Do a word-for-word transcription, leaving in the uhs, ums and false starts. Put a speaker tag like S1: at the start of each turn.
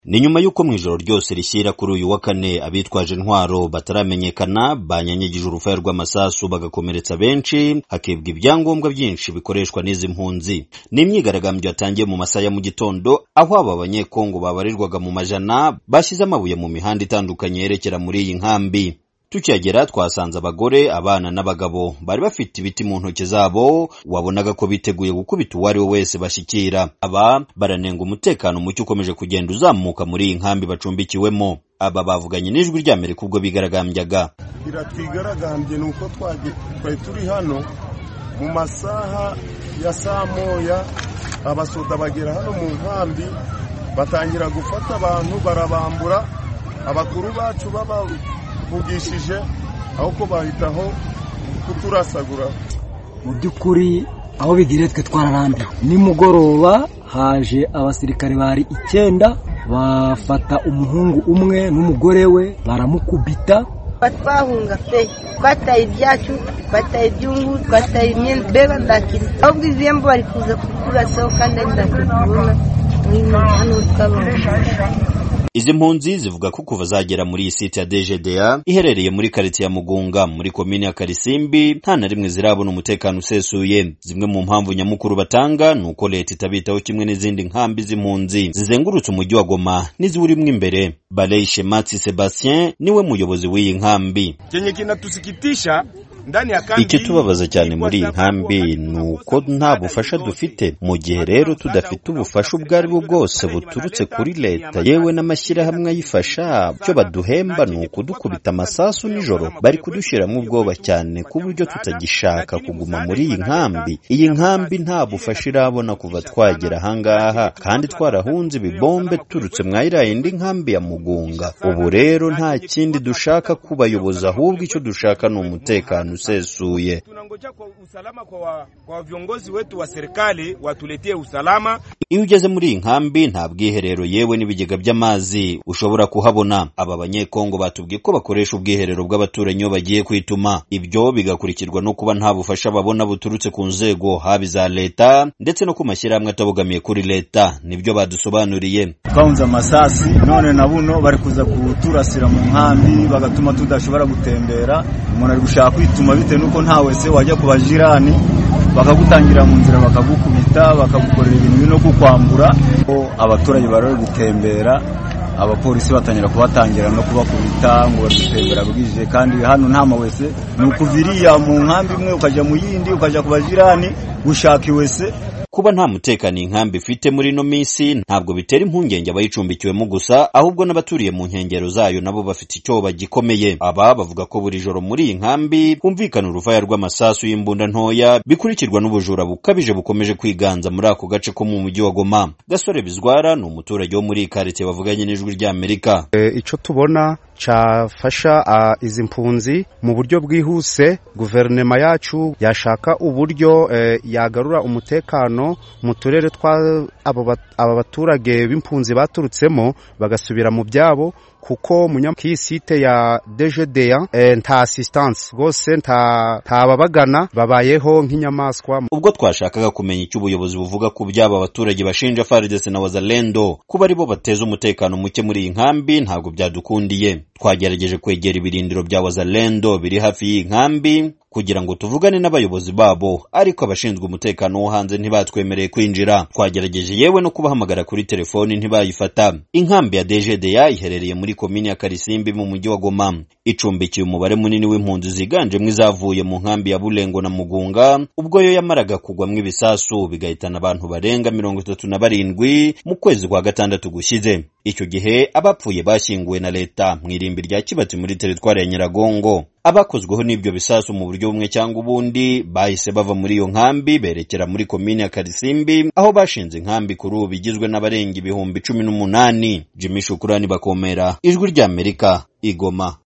S1: Ni nyuma yuko mwijoro ryose rishyira kuri uyu wa kane abitwaje intwaro bataramenyekana banyanyagije urufaya rw'amasasu bagakomeretsa benshi, hakibwa ibyangombwa byinshi bikoreshwa n'izi mpunzi. Ni imyigaragambyo yatangiye mu masaha ya mu gitondo, aho aba banyekongo babarirwaga mu majana bashyize amabuye mu mihanda itandukanye yerekera muri iyi nkambi. Tukihagera twasanze abagore, abana n'abagabo bari bafite ibiti mu ntoki zabo, wabonaga ko biteguye gukubita uwari we wese bashyikira. Aba baranenga umutekano muke ukomeje kugenda uzamuka muri iyi nkambi bacumbikiwemo. Aba bavuganye n'ijwi ry'Amerika ubwo bigaragambyaga.
S2: Biratwigaragambye nuko twari turi hano mu masaha ya saa moya, abasoda bagera hano mu nkambi batangira gufata abantu barabambura. Abakuru bacu baba bugishije aho ko bahitaho kuturasagura.
S3: Mu by'ukuri aho bigire twe twararambiwe. Nimugoroba haje abasirikare bari icyenda bafata umuhungu umwe n'umugore we baramukubita.
S4: Batwahunga pe bataye ibyacu, bataye ibyungu, bataye imyenda, bega ndakiri ahubwo izembo bari kuza kukurasaho kandi ndakubona mwino hano twabona.
S1: Izi mpunzi zivuga ko kuva zagera muri iyi site ya D G D A iherereye muri quartier ya Mugunga muri komine ya Karisimbi nta na rimwe zirabona umutekano usesuye. Zimwe mu mpamvu nyamukuru batanga nuko leta itabitaho kimwe n'izindi nkambi z'impunzi zizengurutse umujyi wa Goma n'iziwurimwe imbere. Balei Shematsi Sebastien niwe muyobozi w'iyi nkambi.
S2: Cyenye kinatusikitisha ndani ya kambi.
S1: Iki tubabaza cyane muri iyi nkambi nuko nta bufasha dufite, mu gihe rero tudafite ubufasha ubwo ari bwo bwose buturutse kuri leta yewe n'amashyirahamwe ayifasha. Cyo baduhemba ni ukudukubita amasasu nijoro, bari kudushyiramo ubwoba cyane ku buryo tutagishaka kuguma muri iyi nkambi. Iyi nkambi nta bufasha irabona kuva twagera ahangaha, kandi twarahunze ibibombe turutse mwayira indi nkambi ya Mugunga. Ubu rero nta kindi dushaka kubayoboza, ahubwo icyo dushaka ni umutekano usesuye.
S2: Tunangoja kwa usalama kwa kwa viongozi wetu wa serikali watuletee usalama.
S1: Iyo ugeze muri iyi nkambi nta bwiherero yewe n'ibigega by'amazi ushobora kuhabona. Aba banyekongo batubwiye ko bakoresha ubwiherero bw'abaturanyi bagiye kwituma. Ibyo bigakurikirwa no kuba nta bufasha babona buturutse ku nzego haba za leta ndetse no ku mashyirahamwe atabogamiye kuri leta. Nibyo badusobanuriye.
S5: Kaunza masasi none na buno bari kuza kuturasira mu nkambi bagatuma tudashobora gutembera. Umuntu ari gushaka kwituma bite nuko nta wese wajya kubajirani bakagutangira mu nzira bakagukubita bakagukorera ibintu no kukwambura. Abaturage bararo gutembera, abapolisi batangira kubatangira no kubakubita ngo batembera bwije, kandi hano nta mawese nukuviriya mu nkambi imwe ukaja mu yindi ukaja kubajirani gushaka wese.
S1: Kuba nta mutekano inkambi ifite muri no minsi ntabwo bitera impungenge abayicumbikiwemo gusa, ahubwo n'abaturiye mu nkengero zayo nabo bafite icyo bagikomeye. Aba bavuga ko buri joro muri iyi nkambi humvikana urufaya rw'amasasu y'imbunda ntoya bikurikirwa n'ubujura bukabije bukomeje kwiganza muri ako gace ko mu mujyi wa Goma. Gasore Bizwara ni umuturage wo muri quartier bavuganye n'ijwi ry'Amerika.
S6: E, icyo tubona cyafasha uh, izi mpunzi mu buryo bwihuse, guverinoma yacu yashaka uburyo uh, yagarura umutekano mu turere twa aba baturage b'impunzi baturutsemo bagasubira mu byabo, kuko munyamki site ya D G D A eh, nta assistance gose nta tababagana babayeho nk'inyamaswa.
S1: Ubwo twashakaga kumenya icyo ubuyobozi buvuga ku byaba abaturage bashinja F A R D C na Wazalendo kuba aribo bateza umutekano muke muri iyi nkambi ntabwo byadukundiye. Twagerageje kwegera ibirindiro bya Wazalendo biri hafi y'iyi nkambi kugira ngo tuvugane n'abayobozi babo, ariko abashinzwe umutekano wo hanze ntibatwemereye kwinjira. Twagerageje yewe no kubahamagara kuri telefoni ntibayifata. Inkambi ya D G D A iherereye muri komine ya Karisimbi mu mujyi wa Goma, icumbikiye umubare munini w'impunzi ziganjemo izavuye mu nkambi ya Bulengo na Mugunga, ubwo yo yamaraga kugwamwe ibisasu bigahitana abantu barenga mirongo itatu na barindwi mu kwezi kwa gatandatu gushize. Icyo gihe abapfuye bashyinguwe na leta mu irimbi rya Kibati muri teritwari ya Nyiragongo. Abakozweho n'ibyo bisasu mu buryo bumwe cyangwa ubundi bahise bava muri iyo nkambi berekera muri komine ya Karisimbi, aho bashinze inkambi kuri ubu bigizwe n'abarenga ibihumbi cumi n'umunani. Jimmy Shukurani Bakomera, ijwi ry'Amerika, Igoma.